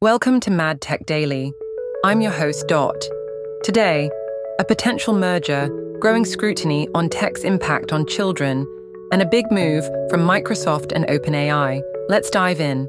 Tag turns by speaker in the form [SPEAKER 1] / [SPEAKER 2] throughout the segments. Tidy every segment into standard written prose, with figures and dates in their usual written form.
[SPEAKER 1] Welcome to Mad Tech Daily. I'm your host, Dot. Today, a potential merger, growing scrutiny on tech's impact on children, and a big move from Microsoft and OpenAI. Let's dive in.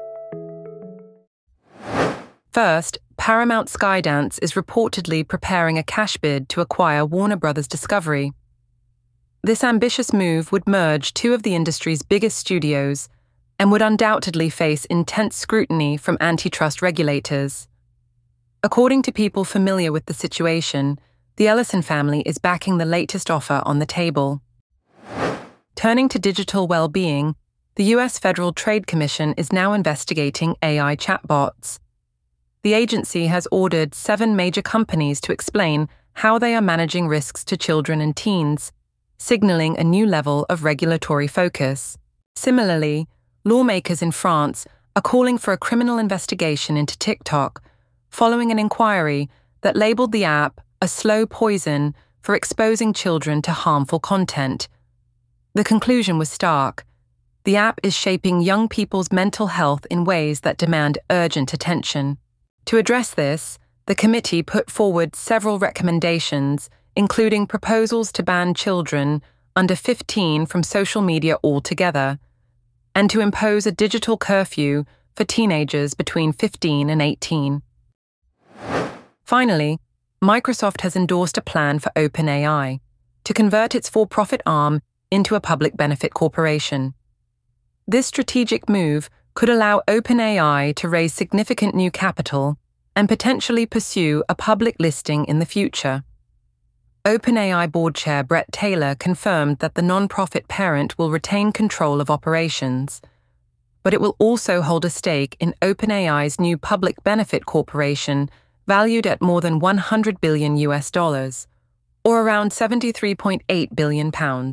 [SPEAKER 1] First, Paramount Skydance is reportedly preparing a cash bid to acquire Warner Bros. Discovery. This ambitious move would merge two of the industry's biggest studios and would undoubtedly face intense scrutiny from antitrust regulators. According to people familiar with the situation, the Ellison family is backing the latest offer on the table. Turning to digital well-being, the U.S. Federal Trade Commission is now investigating AI chatbots. The agency has ordered 7 major companies to explain how they are managing risks to children and teens, signaling a new level of regulatory focus. Similarly, lawmakers in France are calling for a criminal investigation into TikTok, following an inquiry that labeled the app a slow poison for exposing children to harmful content. The conclusion was stark. The app is shaping young people's mental health in ways that demand urgent attention. To address this, the committee put forward several recommendations, including proposals to ban children under 15 from social media altogether, and to impose a digital curfew for teenagers between 15 and 18. Finally, Microsoft has endorsed a plan for OpenAI to convert its for-profit arm into a public benefit corporation. This strategic move could allow OpenAI to raise significant new capital and potentially pursue a public listing in the future. OpenAI board chair Bret Taylor confirmed that the non-profit parent will retain control of operations, but it will also hold a stake in OpenAI's new public benefit corporation valued at more than $100 billion, or around £73.8 billion.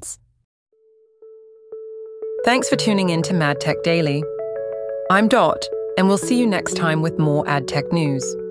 [SPEAKER 1] Thanks for tuning in to Mad Tech Daily. I'm Dot, and we'll see you next time with more ad tech news.